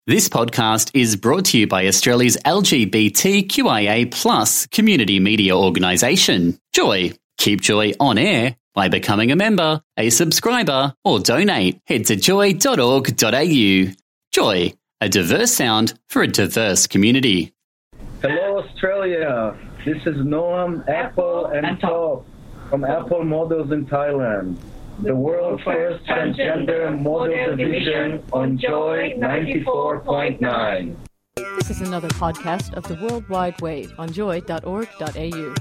This podcast is brought to you by Australia's LGBTQIA+ community media organisation, Joy. Keep Joy on air by becoming a member, a subscriber, or donate. Head to joy.org.au. Joy, a diverse sound for a diverse community. Hello, Australia. This is Noam, Apple, and Top from Apple Models in Thailand. The world's first transgender model division on Joy 94.9. This is another podcast of the World Wide Wave on joy.org.au.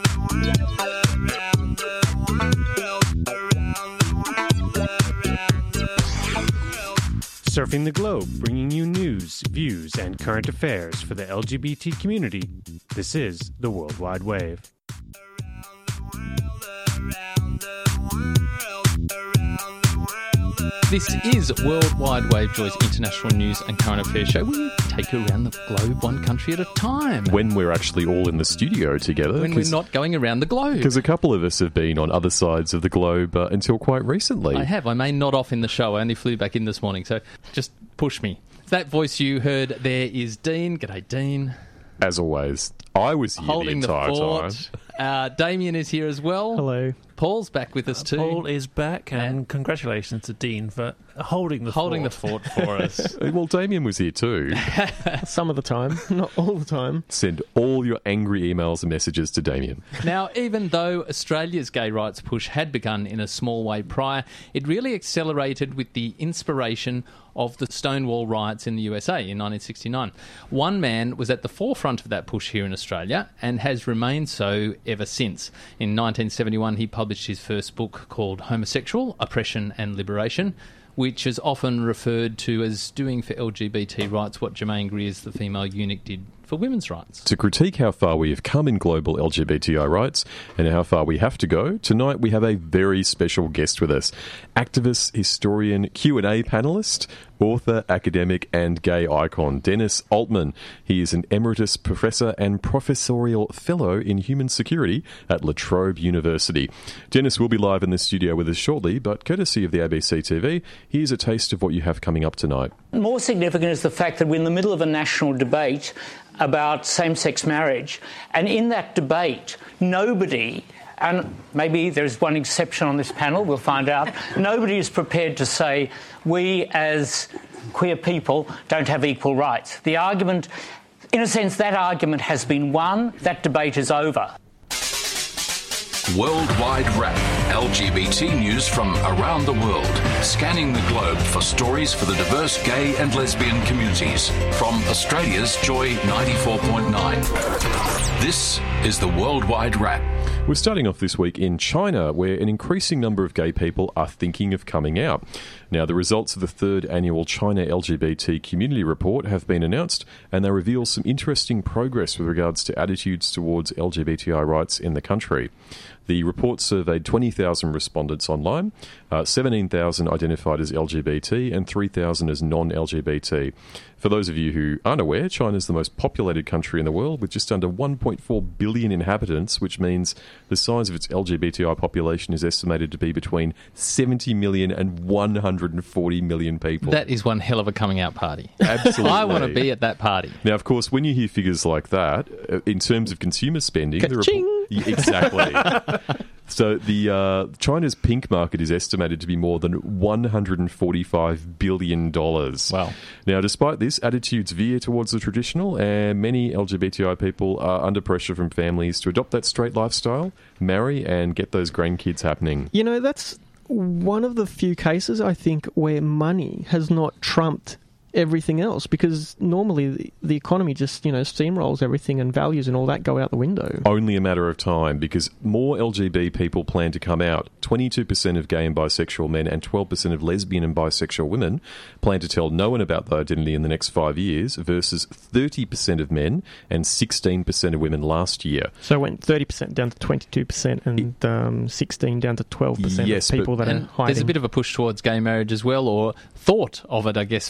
Surfing the globe, bringing you news, views, and current affairs for the LGBT community. This is the World Wide Wave. This is World Wide Wave, Joy's international news and current affairs show. We take you around the globe one country at a time. When we're actually all in the studio together. When we're not going around the globe. Because a couple of us have been on other sides of the globe until quite recently. I have. I may nod off in the show. I only flew back in this morning, so just push me. That voice you heard there is Dean. G'day, Dean. As always, I was here holding the entire time. Damien is here as well. Hello. Paul's back with us too. Paul is back, and congratulations to Dean for holding the fort for us. Well, Damien was here too. Some of the time, not all the time. Send all your angry emails and messages to Damien. Now, even though Australia's gay rights push had begun in a small way prior, it really accelerated with the inspiration of the Stonewall riots in the USA in 1969. One man was at the forefront of that push here in Australia and has remained so ever since. In 1971, he published his first book called Homosexual, Oppression and Liberation, which is often referred to as doing for LGBT rights what Germaine Greer's The Female Eunuch did for women's rights. To critique how far we have come in global LGBTI rights and how far we have to go, tonight we have a very special guest with us. Activist, historian, Q&A panellist, author, academic and gay icon, Dennis Altman. He is an emeritus professor and professorial fellow in human security at La Trobe University. Dennis will be live in the studio with us shortly, but courtesy of the ABC TV, here's a taste of what you have coming up tonight. More significant is the fact that we're in the middle of a national debate about same-sex marriage, and in that debate, nobody, and maybe there's one exception on this panel, we'll find out, nobody is prepared to say we as queer people don't have equal rights. The argument, in a sense, that argument has been won, that debate is over. Worldwide Wrap, LGBT news from around the world, scanning the globe for stories for the diverse gay and lesbian communities. From Australia's Joy 94.9. This is the Worldwide Wrap. We're starting off this week in China, where an increasing number of gay people are thinking of coming out. Now, the results of the third annual China LGBT Community Report have been announced, and they reveal some interesting progress with regards to attitudes towards LGBTI rights in the country. The report surveyed 20,000 respondents online, 17,000 identified as LGBT and 3,000 as non-LGBT. For those of you who aren't aware, China is the most populated country in the world with just under 1.4 billion inhabitants, which means the size of its LGBTI population is estimated to be between 70 million and 140 million people. That is one hell of a coming out party. Absolutely. I want to be at that party. Now, of course, when you hear figures like that, in terms of consumer spending... Exactly. So the China's pink market is estimated to be more than $145 billion. Wow. Now, despite this, attitudes veer towards the traditional, and many LGBTI people are under pressure from families to adopt that straight lifestyle, marry, and get those grandkids happening. You know, that's one of the few cases, I think, where money has not trumped everything else, because normally the economy just, steamrolls everything and values and all that go out the window. Only a matter of time, because more LGBT people plan to come out. 22% of gay and bisexual men and 12% of lesbian and bisexual women plan to tell no one about their identity in the next 5 years, versus 30% of men and 16% of women last year. So it went 30% down to 22% and 16 down to 12% yes, of people that are hiding. There's a bit of a push towards gay marriage as well, or thought of it, I guess. 54%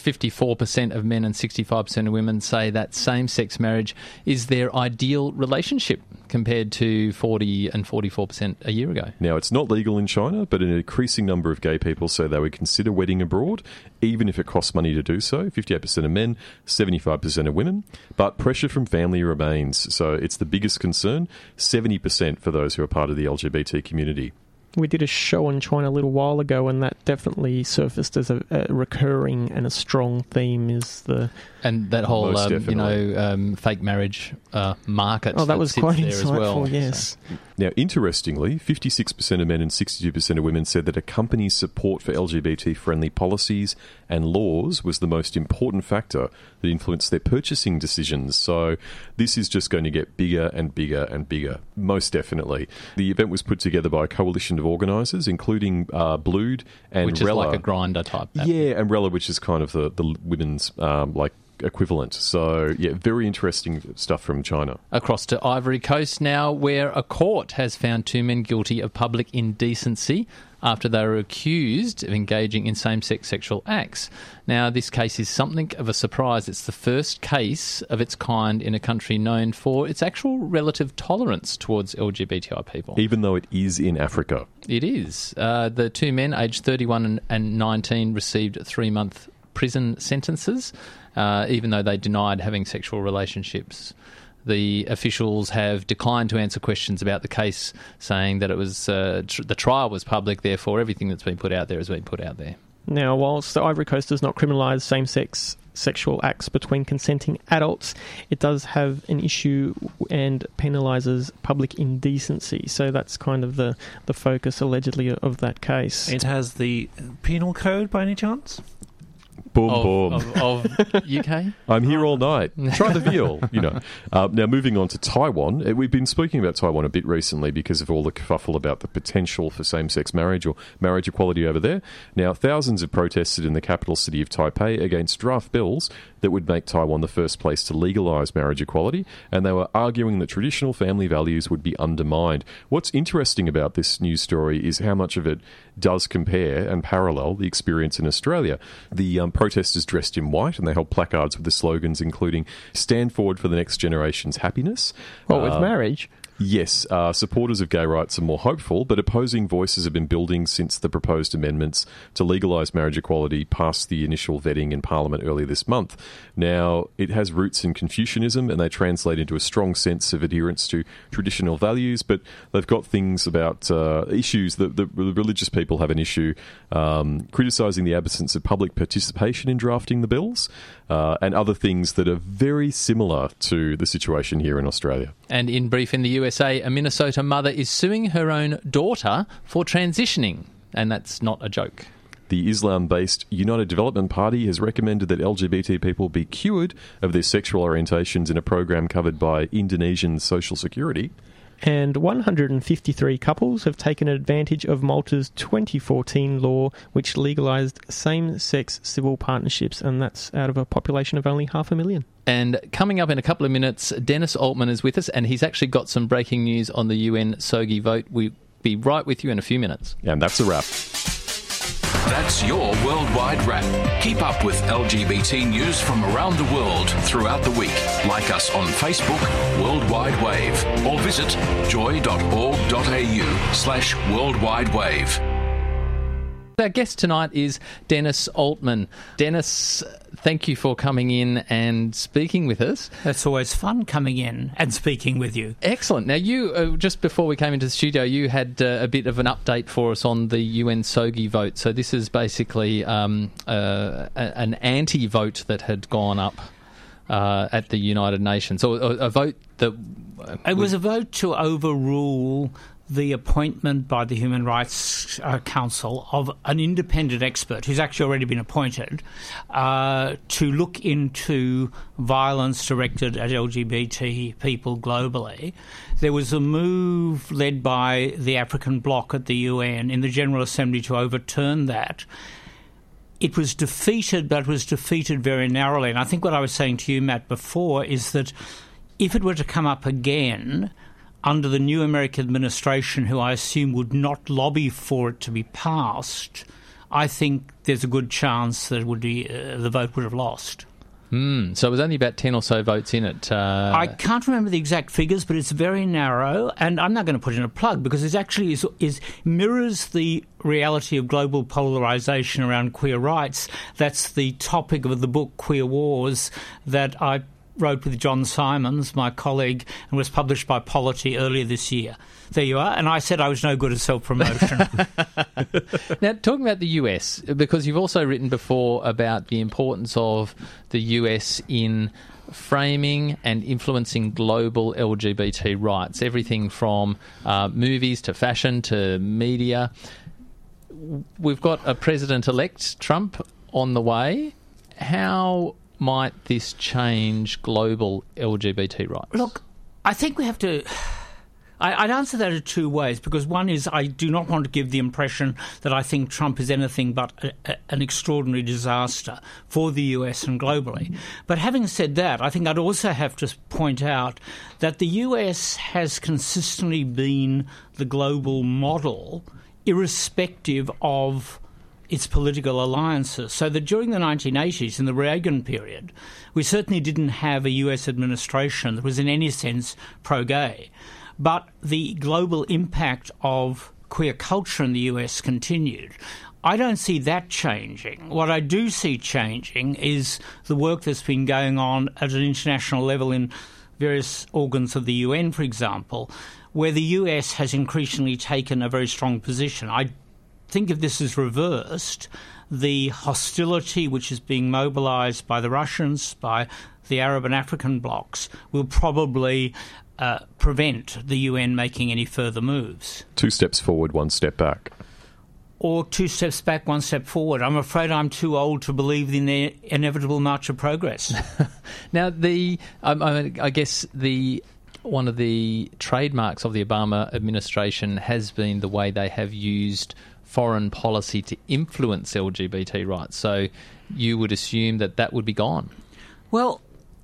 44% of men and 65% of women say that same-sex marriage is their ideal relationship, compared to 40 and 44% a year ago. Now, it's not legal in China, but an increasing number of gay people say they would consider wedding abroad, even if it costs money to do so. 58% of men, 75% of women. But pressure from family remains. So it's the biggest concern, 70% for those who are part of the LGBT community. We did a show on China a little while ago, and that definitely surfaced as a recurring and a strong theme. And that whole fake marriage market. Oh, that was quite there insightful. As well. Yes. So. Now, interestingly, 56% of men and 62% of women said that a company's support for LGBT-friendly policies and laws was the most important factor that influenced their purchasing decisions. So this is just going to get bigger and bigger and bigger, most definitely. The event was put together by a coalition of organisers, including Blued and Which Rella. is like a grinder type. Yeah, and Rella, which is kind of the women's equivalent. So, yeah, very interesting stuff from China. Across to Ivory Coast now, where a court has found 2 men guilty of public indecency after they were accused of engaging in same-sex sexual acts. Now, this case is something of a surprise. It's the first case of its kind in a country known for its actual relative tolerance towards LGBTI people. Even though it is in Africa. It is. The 2 men, aged 31 and 19, received 3-month prison sentences, even though they denied having sexual relationships. The officials have declined to answer questions about the case, saying that it was the trial was public, therefore everything that's been put out there has been put out there. Now, whilst the Ivory Coast does not criminalise same-sex sexual acts between consenting adults, it does have an issue and penalises public indecency. So that's kind of the focus, allegedly, of that case. It has the penal code, by any chance? Boom. Of UK? I'm here all night. Try the veal, Now, moving on to Taiwan. We've been speaking about Taiwan a bit recently because of all the kerfuffle about the potential for same-sex marriage or marriage equality over there. Now, thousands have protested in the capital city of Taipei against draft bills that would make Taiwan the first place to legalise marriage equality, and they were arguing that traditional family values would be undermined. What's interesting about this news story is how much of it does compare and parallel the experience in Australia. The protesters dressed in white, and they held placards with the slogans including "Stand forward for the next generation's happiness." With marriage? Yes, supporters of gay rights are more hopeful, but opposing voices have been building since the proposed amendments to legalise marriage equality passed the initial vetting in Parliament earlier this month. Now, it has roots in Confucianism, and they translate into a strong sense of adherence to traditional values, but they've got things about issues that the religious people have an issue criticising the absence of public participation in drafting the bills, and other things that are very similar to the situation here in Australia. And in brief, in the USA, a Minnesota mother is suing her own daughter for transitioning, and that's not a joke. The Islam-based United Development Party has recommended that LGBT people be cured of their sexual orientations in a program covered by Indonesian Social Security. And 153 couples have taken advantage of Malta's 2014 law, which legalised same-sex civil partnerships, and that's out of a population of only 500,000. And coming up in a couple of minutes, Dennis Altman is with us, and he's actually got some breaking news on the UN SOGI vote. We'll be right with you in a few minutes. And that's a wrap. That's your Worldwide Wrap. Keep up with LGBT news from around the world throughout the week. Like us on Facebook, Worldwide Wave, or visit joy.org.au/worldwidewave. Our guest tonight is Dennis Altman. Dennis, thank you for coming in and speaking with us. It's always fun coming in and speaking with you. Excellent. Now, you, just before we came into the studio, you had a bit of an update for us on the UN SOGI vote. So this is basically an anti-vote that had gone up at the United Nations. So a vote that... It was a vote to overrule the appointment by the Human Rights Council of an independent expert who's actually already been appointed to look into violence directed at LGBT people globally. There was a move led by the African bloc at the UN in the General Assembly to overturn that. It was defeated, but it was defeated very narrowly. And I think what I was saying to you, Matt, before is that if it were to come up again under the new American administration, who I assume would not lobby for it to be passed, I think there's a good chance that it would be the vote would have lost. So it was only about 10 or so votes in it. I can't remember the exact figures, but it's very narrow, and I'm not going to put in a plug because it actually mirrors the reality of global polarisation around queer rights. That's the topic of the book Queer Wars that I wrote with John Simons, my colleague, and was published by Polity earlier this year. There you are. And I said I was no good at self-promotion. Now, talking about the US, because you've also written before about the importance of the US in framing and influencing global LGBT rights, everything from movies to fashion to media. We've got a president-elect, Trump, on the way. How might this change global LGBT rights? Look, I think we have to... I'd answer that in two ways, because one is I do not want to give the impression that I think Trump is anything but an extraordinary disaster for the US and globally. But having said that, I think I'd also have to point out that the US has consistently been the global model, irrespective of its political alliances. So that during the 1980s, in the Reagan period, we certainly didn't have a US administration that was in any sense pro-gay. But the global impact of queer culture in the US continued. I don't see that changing. What I do see changing is the work that's been going on at an international level in various organs of the UN, for example, where the US has increasingly taken a very strong position. I think if this is reversed, the hostility which is being mobilised by the Russians, by the Arab and African blocs, will probably prevent the UN making any further moves. 2 steps forward, 1 step back. Or 2 steps back, 1 step forward. I'm afraid I'm too old to believe in the inevitable march of progress. Now, I guess one of the trademarks of the Obama administration has been the way they have used foreign policy to influence LGBT rights. So you would assume that that would be gone. Well,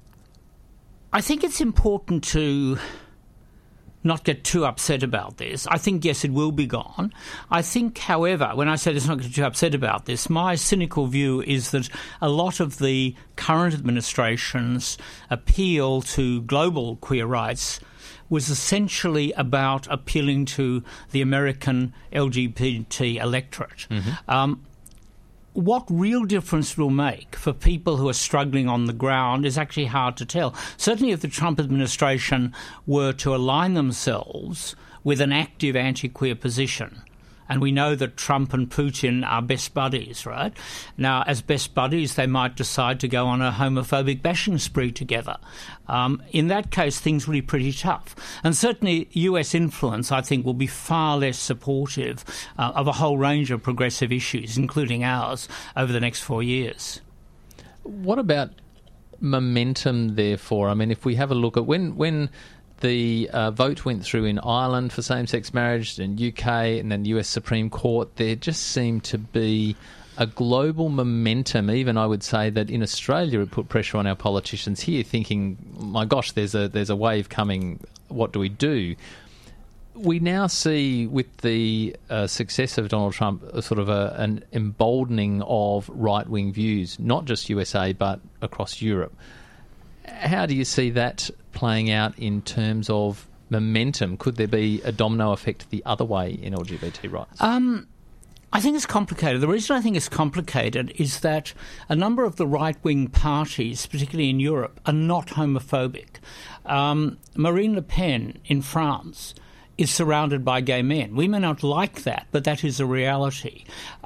I think it's important to not get too upset about this. I think, yes, it will be gone. I think, however, when I say let's not get too upset about this, my cynical view is that a lot of the current administration's appeal to global queer rights was essentially about appealing to the American LGBT electorate. Mm-hmm. What real difference it will make for people who are struggling on the ground is actually hard to tell. Certainly if the Trump administration were to align themselves with an active anti-queer position, and we know that Trump and Putin are best buddies, right? Now, as best buddies, they might decide to go on a homophobic bashing spree together. In that case, things will be pretty tough. And certainly US influence, I think, will be far less supportive of a whole range of progressive issues, including ours, over the next 4 years. What about momentum, therefore? I mean, if we have a look at when the vote went through in Ireland for same-sex marriage, in UK, and then the US Supreme Court, there just seemed to be a global momentum. Even I would say that in Australia it put pressure on our politicians here, thinking, my gosh, there's a wave coming, what do we do? We now see with the success of Donald Trump sort of an emboldening of right-wing views, not just USA but across Europe. How do you see that playing out in terms of momentum? Could there be a domino effect the other way in LGBT rights? I think it's complicated. The reason I think it's complicated is that a number of the right-wing parties, particularly in Europe, are not homophobic. Marine Le Pen in France is surrounded by gay men. We may not like that, but that is a reality.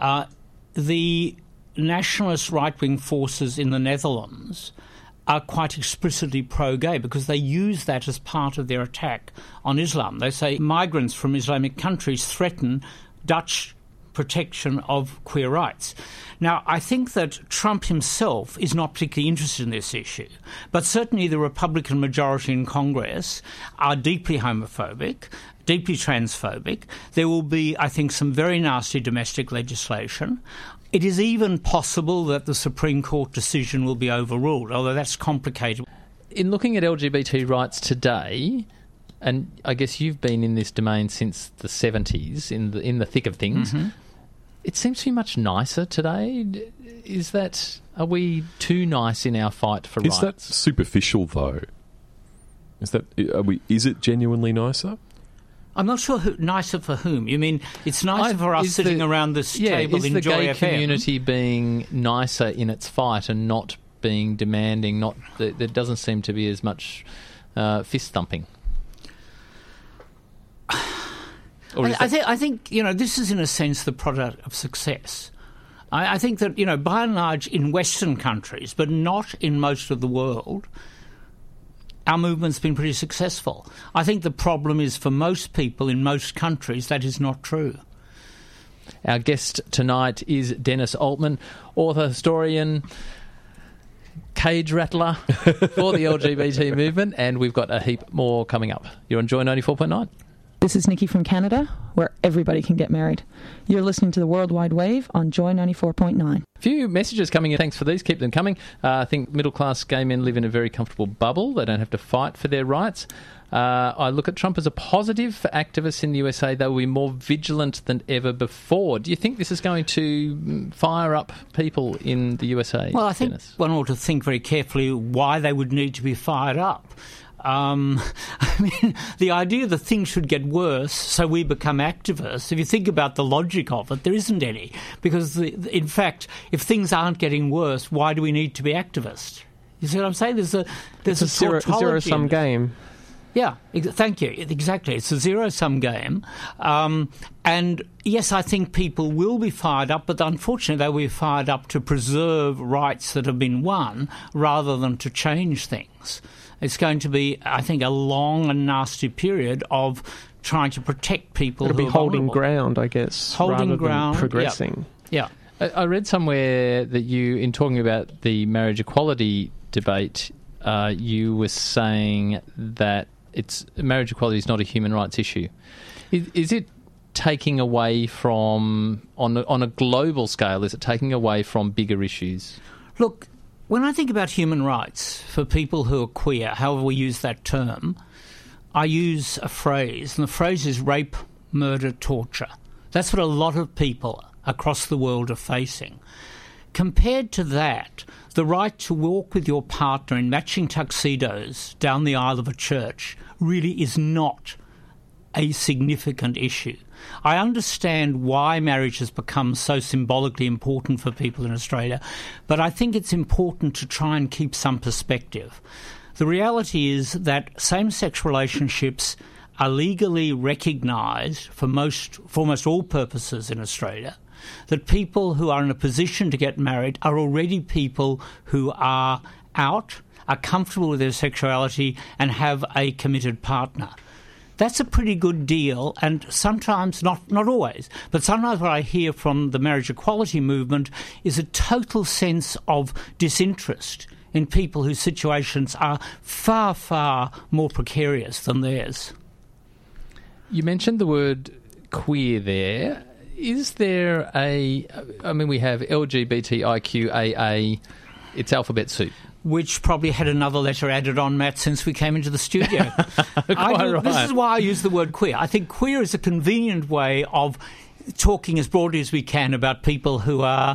The nationalist right-wing forces in the Netherlands are quite explicitly pro-gay because they use that as part of their attack on Islam. They say migrants from Islamic countries threaten Dutch protection of queer rights. Now, I think that Trump himself is not particularly interested in this issue, but certainly the Republican majority in Congress are deeply homophobic, deeply transphobic. There will be, I think, some very nasty domestic legislation. It is even possible that the Supreme Court decision will be overruled, although that's complicated. In looking at LGBT rights today, and I guess you've been in this domain since the 70s, in the thick of things, mm-hmm. It seems to be much nicer today. Are we too nice in our fight for rights? Is that superficial, though? Is it genuinely nicer? I'm not sure nicer for whom. You mean it's nicer for us sitting around this table in Joy FM? Is the gay community being nicer in its fight and not being demanding? There doesn't seem to be as much fist thumping. I think this is in a sense the product of success. I think that by and large in Western countries, but not in most of the world, our movement's been pretty successful. I think the problem is for most people in most countries that is not true. Our guest tonight is Dennis Altman, author, historian, cage rattler for the LGBT movement, and we've got a heap more coming up. You're on Joy 94.9. This is Nikki from Canada, where everybody can get married. You're listening to the World Wide Wave on Joy 94.9. A few messages coming in. Thanks for these. Keep them coming. I think middle-class gay men live in a very comfortable bubble. They don't have to fight for their rights. I look at Trump as a positive for activists in the USA. They will be more vigilant than ever before. Do you think this is going to fire up people in the USA? Well, I think Dennis? One ought to think very carefully why they would need to be fired up. The idea that things should get worse so we become activists, if you think about the logic of it, there isn't any. Because, in fact, if things aren't getting worse, why do we need to be activists? You see what I'm saying? There's a zero-sum game. Yeah, thank you. Exactly. It's a zero-sum game. And, yes, I think people will be fired up, but unfortunately they will be fired up to preserve rights that have been won rather than to change things. It's going to be, I think, a long and nasty period of trying to protect people. It'll be holding ground, I guess, rather than progressing. Yeah. I read somewhere that you, in talking about the marriage equality debate, you were saying that marriage equality is not a human rights issue. Is it taking away from, on a global scale, is it taking away from bigger issues? Look, when I think about human rights for people who are queer, however we use that term, I use a phrase, and the phrase is rape, murder, torture. That's what a lot of people across the world are facing. Compared to that, the right to walk with your partner in matching tuxedos down the aisle of a church really is not a significant issue. I understand why marriage has become so symbolically important for people in Australia, but I think it's important to try and keep some perspective. The reality is that same-sex relationships are legally recognised for almost all purposes in Australia, that people who are in a position to get married are already people who are out, are comfortable with their sexuality and have a committed partner. That's a pretty good deal, and sometimes, not always, but sometimes what I hear from the marriage equality movement is a total sense of disinterest in people whose situations are far, far more precarious than theirs. You mentioned the word queer there. Is there we have LGBTIQAA, it's alphabet soup. Which probably had another letter added on, Matt, since we came into the studio. Right. This is why I use the word queer. I think queer is a convenient way of talking as broadly as we can about people who are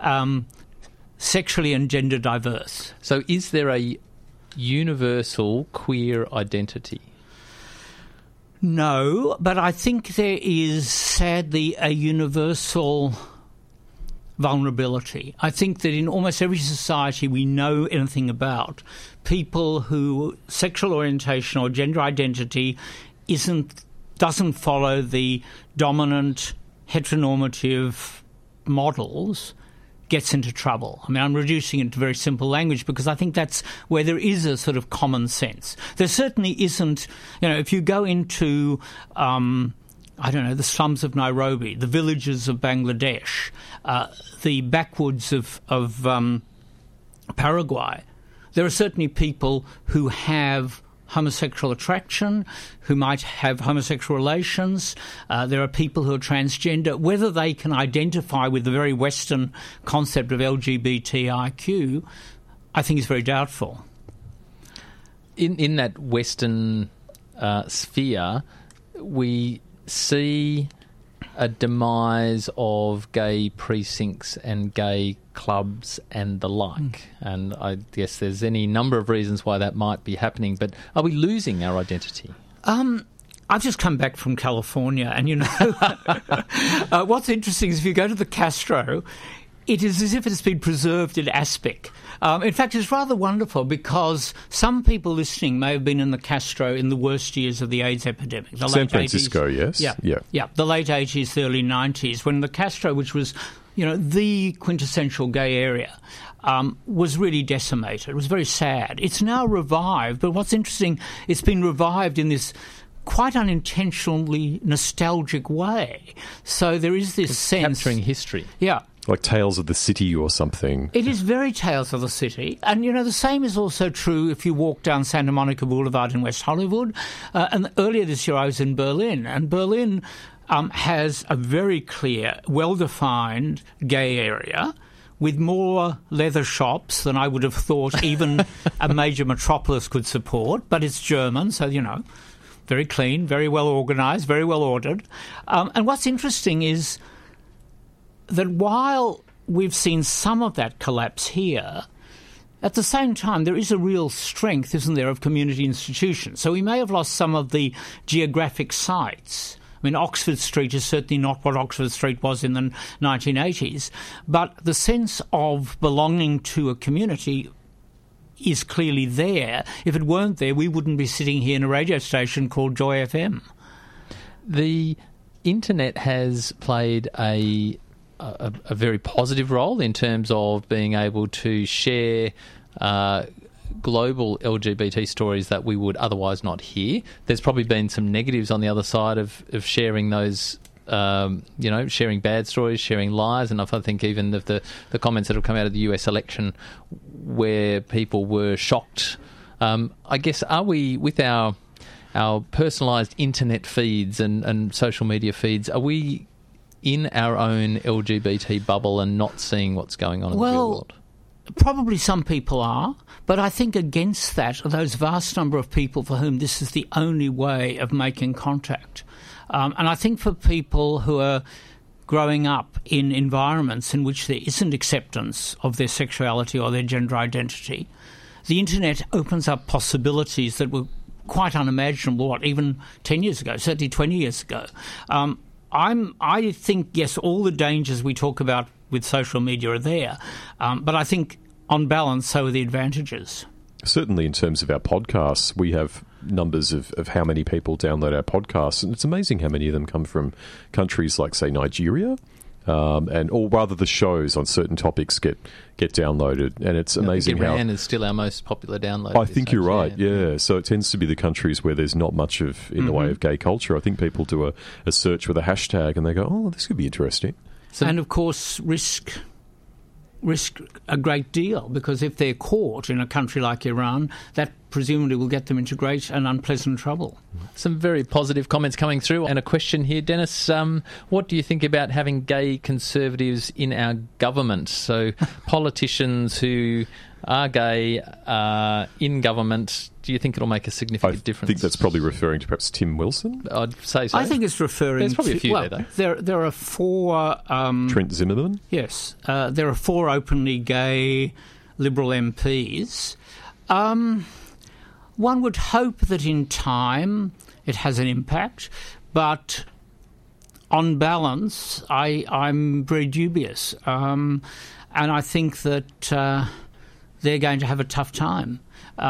sexually and gender diverse. So is there a universal queer identity? No, but I think there is, sadly, a universal vulnerability. I think that in almost every society we know anything about, people who sexual orientation or gender identity doesn't follow the dominant heteronormative models gets into trouble. I mean, I'm reducing it to very simple language because I think that's where there is a sort of common sense. There certainly isn't, if you go into the slums of Nairobi, the villages of Bangladesh, the backwoods of Paraguay, there are certainly people who have homosexual attraction, who might have homosexual relations. There are people who are transgender. Whether they can identify with the very Western concept of LGBTIQ, I think is very doubtful. In that Western sphere, we see a demise of gay precincts and gay clubs and the like. And I guess there's any number of reasons why that might be happening, but are we losing our identity? I've just come back from California, and, you know, what's interesting is if you go to the Castro, it is as if it's been preserved in aspic. In fact, it's rather wonderful because some people listening may have been in the Castro in the worst years of the AIDS epidemic. The San Francisco, 80s. yes. Yeah, the late 80s, the early 90s, when the Castro, which was, you know, the quintessential gay area, was really decimated. It was very sad. It's now revived, but what's interesting, it's been revived in this quite unintentionally nostalgic way. So there is this sense... Capturing history. Yeah. Like Tales of the City or something. It is very Tales of the City. And, you know, the same is also true if you walk down Santa Monica Boulevard in West Hollywood. And earlier this year I was in Berlin, and Berlin has a very clear, well-defined gay area with more leather shops than I would have thought even a major metropolis could support. But it's German, so, you know, very clean, very well organised, very well ordered. And what's interesting is that while we've seen some of that collapse here, at the same time there is a real strength, isn't there, of community institutions. So we may have lost some of the geographic sites. I mean, Oxford Street is certainly not what Oxford Street was in the 1980s, but the sense of belonging to a community is clearly there. If it weren't there, we wouldn't be sitting here in a radio station called Joy FM. The internet has played a very positive role in terms of being able to share global LGBT stories that we would otherwise not hear. There's probably been some negatives on the other side of sharing those, sharing bad stories, sharing lies, and I think even of the comments that have come out of the US election where people were shocked. I guess, are we, with our personalised internet feeds and social media feeds, are we in our own LGBT bubble and not seeing what's going on in the real world? Probably some people are, but I think against that are those vast number of people for whom this is the only way of making contact. And I think for people who are growing up in environments in which there isn't acceptance of their sexuality or their gender identity, the internet opens up possibilities that were quite unimaginable, even 10 years ago, certainly 20 years ago. I think, yes, all the dangers we talk about with social media are there, but I think on balance, so are the advantages. Certainly in terms of our podcasts, we have numbers of how many people download our podcasts, and it's amazing how many of them come from countries like, say, Nigeria, or rather the shows on certain topics get downloaded, and it's amazing how... Iran is still our most popular download. I think you're right, yeah. So it tends to be the countries where there's not much of in the way of gay culture. I think people do a search with a hashtag and they go, oh, this could be interesting. And, of course, risk a great deal, because if they're caught in a country like Iran, that presumably will get them into great and unpleasant trouble. Some very positive comments coming through. And a question here, Dennis, what do you think about having gay conservatives in our government? So politicians who are gay in government, do you think it'll make a significant difference? I think that's probably referring to perhaps Tim Wilson. I'd say so. I think it's referring There's probably to... a few there, though. There are four... Trent Zimmerman? Yes. There are four openly gay Liberal MPs. One would hope that in time it has an impact, but on balance, I'm very dubious. And I think that they're going to have a tough time.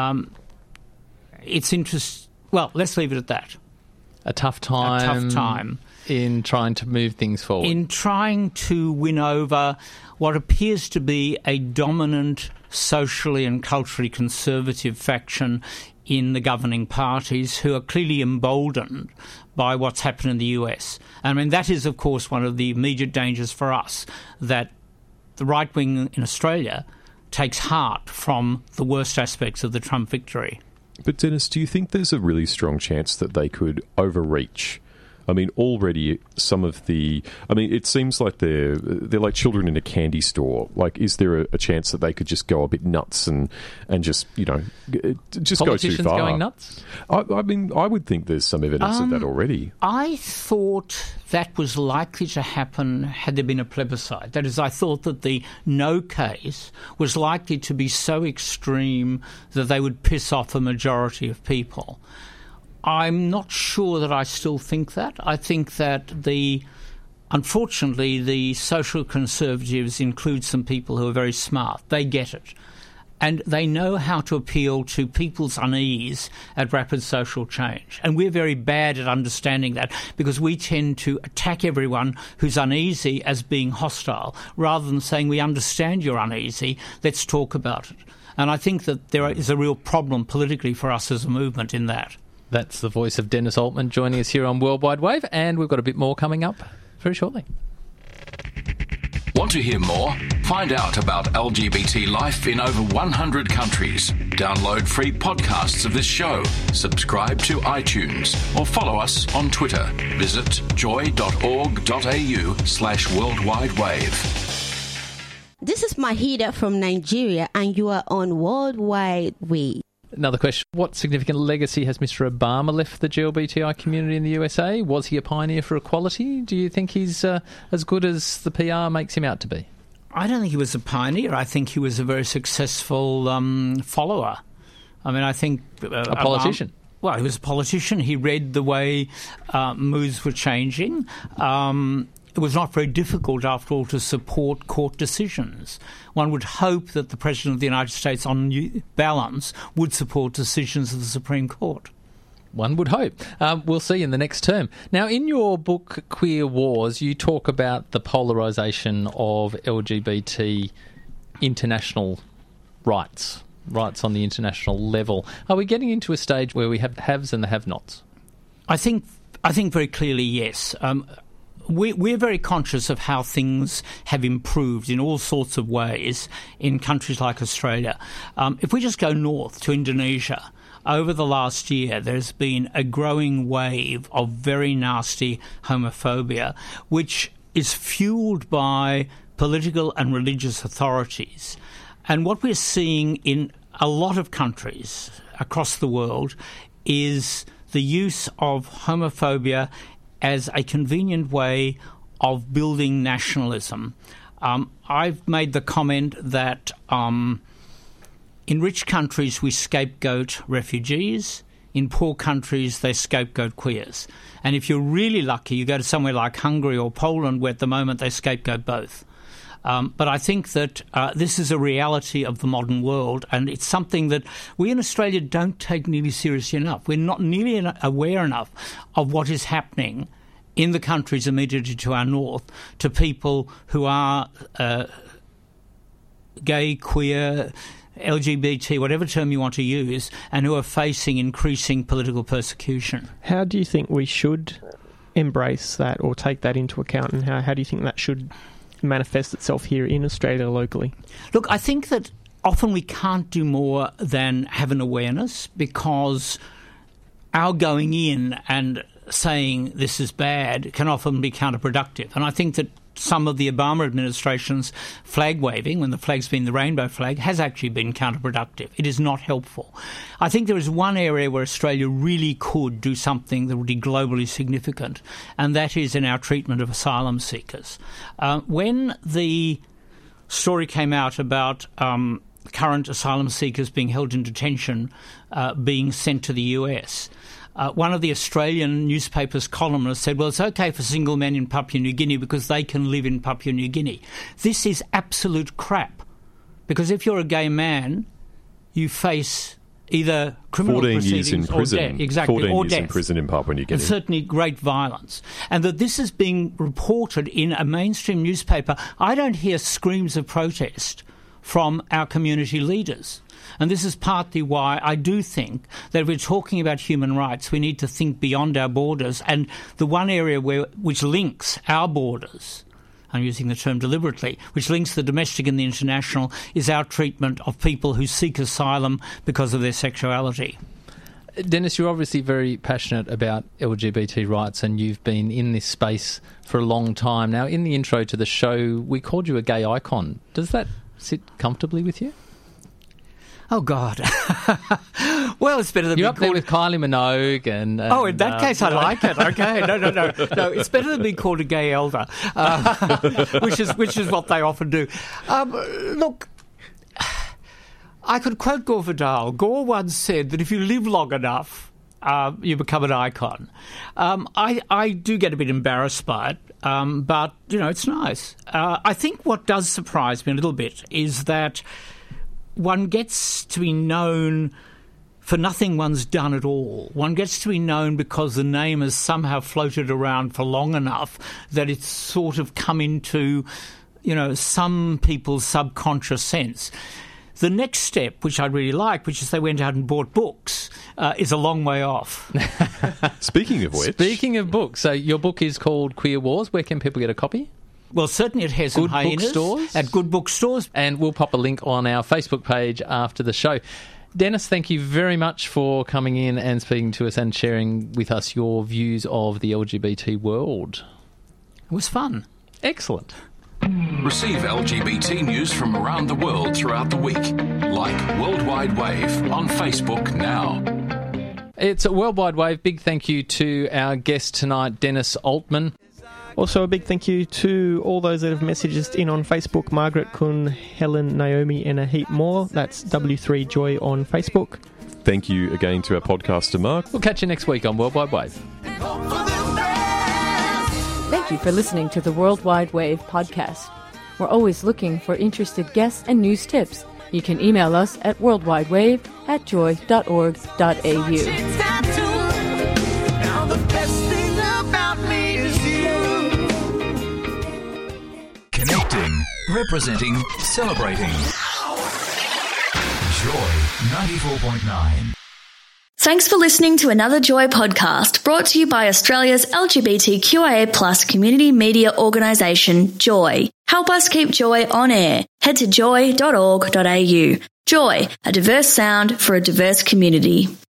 It's interesting. Well, let's leave it at that. A tough time in trying to move things forward. In trying to win over what appears to be a dominant socially and culturally conservative faction in the governing parties, who are clearly emboldened by what's happened in the US. I mean, that is, of course, one of the immediate dangers for us, that the right wing in Australia takes heart from the worst aspects of the Trump victory. But Dennis, do you think there's a really strong chance that they could overreach I mean, already some of the... I mean, it seems like they're like children in a candy store. Like, is there a chance that they could just go a bit nuts and just, just go too far? Politicians going nuts? I mean, I would think there's some evidence of that already. I thought that was likely to happen had there been a plebiscite. That is, I thought that the no case was likely to be so extreme that they would piss off a majority of people. I'm not sure that I still think that. I think that unfortunately, the social conservatives include some people who are very smart. They get it. And they know how to appeal to people's unease at rapid social change. And we're very bad at understanding that because we tend to attack everyone who's uneasy as being hostile rather than saying, we understand you're uneasy, let's talk about it. And I think that there is a real problem politically for us as a movement in that. That's the voice of Dennis Altman joining us here on Worldwide Wave, and we've got a bit more coming up very shortly. Want to hear more? Find out about LGBT life in over 100 countries. Download free podcasts of this show. Subscribe to iTunes or follow us on Twitter. Visit joy.org.au/worldwidewave. This is Mahida from Nigeria, and you are on Worldwide Wave. Another question. What significant legacy has Mr. Obama left for the GLBTI community in the USA? Was he a pioneer for equality? Do you think he's as good as the PR makes him out to be? I don't think he was a pioneer. I think he was a very successful follower. I mean, I think... a politician? Well, he was a politician. He read the way moods were changing. It was not very difficult, after all, to support court decisions. One would hope that the President of the United States, on balance, would support decisions of the Supreme Court. One would hope. We'll see in the next term. Now, in your book, Queer Wars, you talk about the polarisation of LGBT international rights on the international level. Are we getting into a stage where we have the haves and the have-nots? I think very clearly, yes. We're very conscious of how things have improved in all sorts of ways in countries like Australia. If we just go north to Indonesia, over the last year there's been a growing wave of very nasty homophobia, which is fuelled by political and religious authorities. And what we're seeing in a lot of countries across the world is the use of homophobia as a convenient way of building nationalism. I've made the comment that in rich countries we scapegoat refugees, in poor countries they scapegoat queers. And if you're really lucky, you go to somewhere like Hungary or Poland, where at the moment they scapegoat both. But I think that this is a reality of the modern world, and it's something that we in Australia don't take nearly seriously enough. We're not nearly aware enough of what is happening in the countries immediately to our north to people who are gay, queer, LGBT, whatever term you want to use, and who are facing increasing political persecution. How do you think we should embrace that or take that into account, and how do you think that should manifest itself here in Australia locally? Look, I think that often we can't do more than have an awareness, because our going in and saying this is bad can often be counterproductive. And I think that some of the Obama administration's flag waving, when the flag's been the rainbow flag, has actually been counterproductive. It is not helpful. I think there is one area where Australia really could do something that would be globally significant, and that is in our treatment of asylum seekers. When the story came out about current asylum seekers being held in detention, being sent to the US, one of the Australian newspapers' columnists said, well, it's okay for single men in Papua New Guinea because they can live in Papua New Guinea. This is absolute crap, because if you're a gay man, you face either criminal 14 proceedings years in prison. or death. Exactly, 14 or years death. in prison in Papua New Guinea. And certainly great violence. And that this is being reported in a mainstream newspaper. I don't hear screams of protest from our community leaders. And this is partly why I do think that if we're talking about human rights, we need to think beyond our borders. And the one area which links our borders, I'm using the term deliberately, which links the domestic and the international, is our treatment of people who seek asylum because of their sexuality. Dennis, you're obviously very passionate about LGBT rights and you've been in this space for a long time. Now, in the intro to the show, we called you a gay icon. Does that sit comfortably with you? Oh, God. Well, it's better than You're being up there with Kylie Minogue and oh, in that case, I like it. Okay, no. It's better than being called a gay elder, which is what they often do. Look, I could quote Gore Vidal. Gore once said that if you live long enough, you become an icon. I do get a bit embarrassed by it, but, it's nice. I think what does surprise me a little bit is that one gets to be known for nothing one's done at all. One gets to be known because the name has somehow floated around for long enough that it's sort of come into, some people's subconscious sense. The next step, which I really like, which is they went out and bought books, is a long way off. Speaking of which... Speaking of books, so your book is called Queer Wars. Where can people get a copy? Well, certainly at Hares and Hyenas. Bookstores? At good bookstores. And we'll pop a link on our Facebook page after the show. Dennis, thank you very much for coming in and speaking to us and sharing with us your views of the LGBT world. It was fun. Excellent. Receive LGBT news from around the world throughout the week. Like Worldwide Wave on Facebook now. It's a Worldwide Wave. Big thank you to our guest tonight, Dennis Altman. Also, a big thank you to all those that have messaged us in on Facebook, Margaret, Kun, Helen, Naomi, and a heap more. That's W3Joy on Facebook. Thank you again to our podcaster, Mark. We'll catch you next week on Worldwide Wave. Thank you for listening to the Worldwide Wave podcast. We're always looking for interested guests and news tips. You can email us at worldwidewave@joy.org.au. Connecting, representing, celebrating. Joy 94.9. Thanks for listening to another Joy podcast brought to you by Australia's LGBTQIA+ community media organisation, Joy. Help us keep Joy on air. Head to joy.org.au. Joy, a diverse sound for a diverse community.